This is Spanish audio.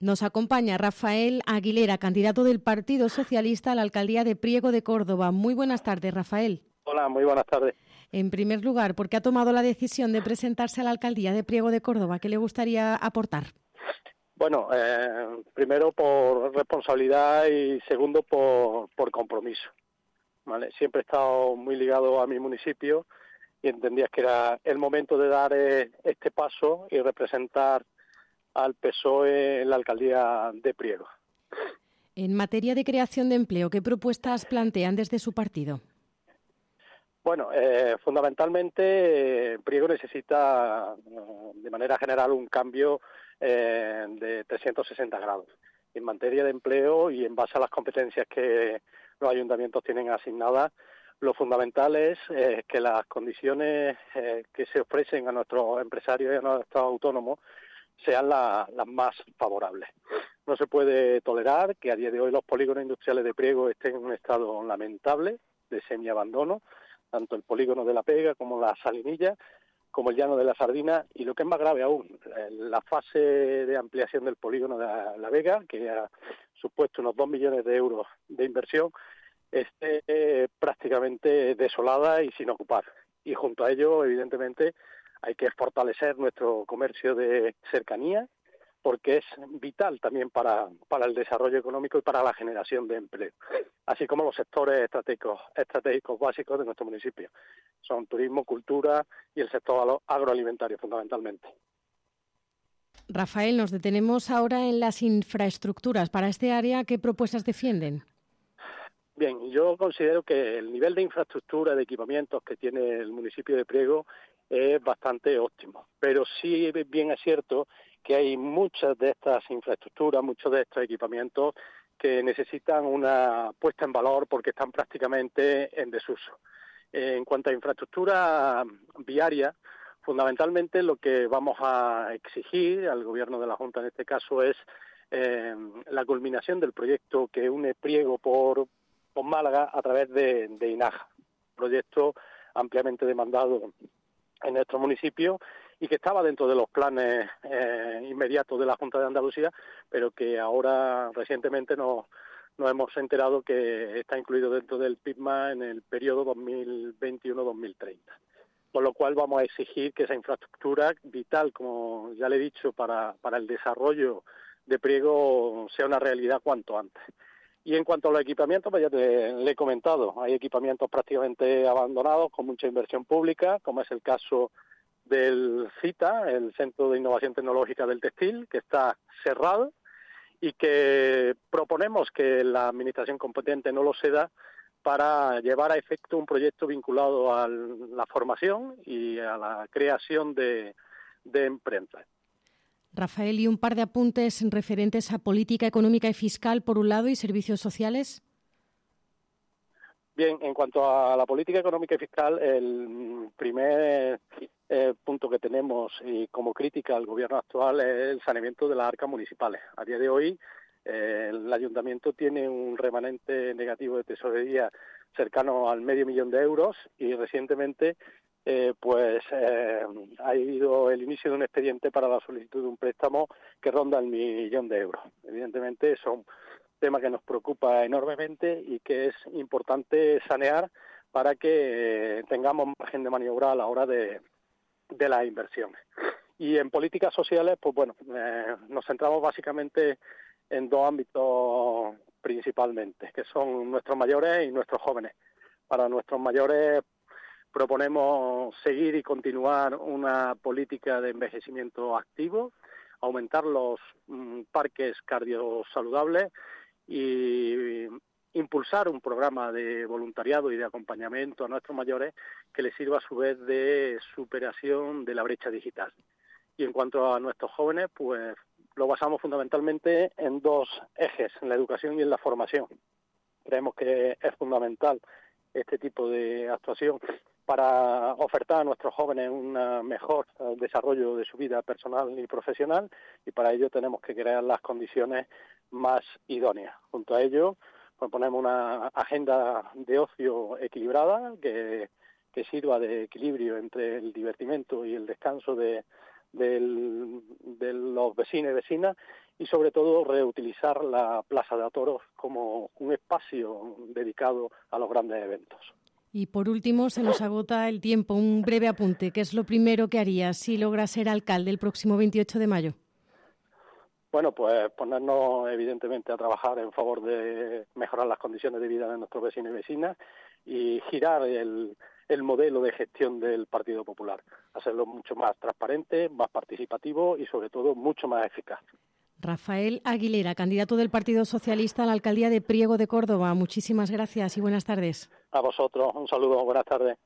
Nos acompaña Rafael Aguilera, candidato del Partido Socialista a la alcaldía de Priego de Córdoba. Muy buenas tardes, Rafael. Hola, muy buenas tardes. En primer lugar, ¿por qué ha tomado la decisión de presentarse a la alcaldía de Priego de Córdoba? ¿Qué le gustaría aportar? Bueno, primero por responsabilidad y segundo por compromiso. ¿Vale? Siempre he estado muy ligado a mi municipio y entendía que era el momento de dar este paso y representar al PSOE en la alcaldía de Priego. En materia de creación de empleo, ¿qué propuestas plantean desde su partido? Bueno, fundamentalmente Priego necesita de manera general un cambio de 360 grados en materia de empleo y en base a las competencias que los ayuntamientos tienen asignadas. Lo fundamental es que las condiciones que se ofrecen a nuestros empresarios y a nuestros autónomos sean las más favorables. No se puede tolerar que a día de hoy los polígonos industriales de Priego estén en un estado lamentable de semiabandono, tanto el polígono de La Pega como la Salinilla, como el llano de la Sardina, y lo que es más grave aún, la fase de ampliación del polígono de La Vega, que ha supuesto unos 2 millones de euros de inversión, esté prácticamente desolada y sin ocupar. Y junto a ello, evidentemente, hay que fortalecer nuestro comercio de cercanía, porque es vital también para el desarrollo económico y para la generación de empleo, así como los sectores estratégicos básicos de nuestro municipio. Son turismo, cultura y el sector agroalimentario, fundamentalmente. Rafael, nos detenemos ahora en las infraestructuras. Para este área, ¿qué propuestas defienden? Bien, yo considero que el nivel de infraestructura, de equipamientos que tiene el municipio de Priego es bastante óptimo, pero sí bien es cierto que hay muchas de estas infraestructuras, muchos de estos equipamientos que necesitan una puesta en valor porque están prácticamente en desuso. En cuanto a infraestructura viaria, fundamentalmente lo que vamos a exigir al Gobierno de la Junta en este caso es la culminación del proyecto que une Priego con Málaga a través de INAJA, proyecto ampliamente demandado en nuestro municipio y que estaba dentro de los planes inmediatos de la Junta de Andalucía, pero que ahora recientemente nos hemos enterado que está incluido dentro del PIBMA en el periodo 2021-2030. Con lo cual vamos a exigir que esa infraestructura vital, como ya le he dicho, para el desarrollo de Priego sea una realidad cuanto antes. Y en cuanto a los equipamientos, pues ya le he comentado, hay equipamientos prácticamente abandonados con mucha inversión pública, como es el caso del CITA, el Centro de Innovación Tecnológica del Textil, que está cerrado y que proponemos que la Administración competente no lo ceda para llevar a efecto un proyecto vinculado a la formación y a la creación de empresas. Rafael, y un par de apuntes referentes a política económica y fiscal, por un lado, y servicios sociales. Bien, en cuanto a la política económica y fiscal, el primer punto que tenemos y como crítica al gobierno actual es el saneamiento de las arcas municipales. A día de hoy, el ayuntamiento tiene un remanente negativo de tesorería cercano al $500,000 y recientemente ha habido el inicio de un expediente para la solicitud de un préstamo que ronda el €1.000.000. Evidentemente son tema que nos preocupa enormemente y que es importante sanear para que tengamos margen de maniobra a la hora de las inversiones. Y en políticas sociales, pues bueno, nos centramos básicamente en dos ámbitos principalmente, que son nuestros mayores y nuestros jóvenes. Para nuestros mayores proponemos seguir y continuar una política de envejecimiento activo, aumentar los parques cardiosaludables y impulsar un programa de voluntariado y de acompañamiento a nuestros mayores que les sirva a su vez de superación de la brecha digital. Y en cuanto a nuestros jóvenes, pues lo basamos fundamentalmente en dos ejes, en la educación y en la formación. Creemos que es fundamental este tipo de actuación para ofertar a nuestros jóvenes un mejor desarrollo de su vida personal y profesional, y para ello tenemos que crear las condiciones más idóneas. Junto a ello, proponemos una agenda de ocio equilibrada que sirva de equilibrio entre el divertimento y el descanso de los vecinos y vecinas, y sobre todo reutilizar la Plaza de Toros como un espacio dedicado a los grandes eventos. Y por último, se nos agota el tiempo. Un breve apunte. ¿Qué es lo primero que harías si logras ser alcalde el próximo 28 de mayo? Bueno, pues ponernos evidentemente a trabajar en favor de mejorar las condiciones de vida de nuestros vecinos y vecinas y girar el modelo de gestión del Partido Popular, hacerlo mucho más transparente, más participativo y sobre todo mucho más eficaz. Rafael Aguilera, candidato del Partido Socialista a la alcaldía de Priego de Córdoba. Muchísimas gracias y buenas tardes. A vosotros, un saludo, buenas tardes.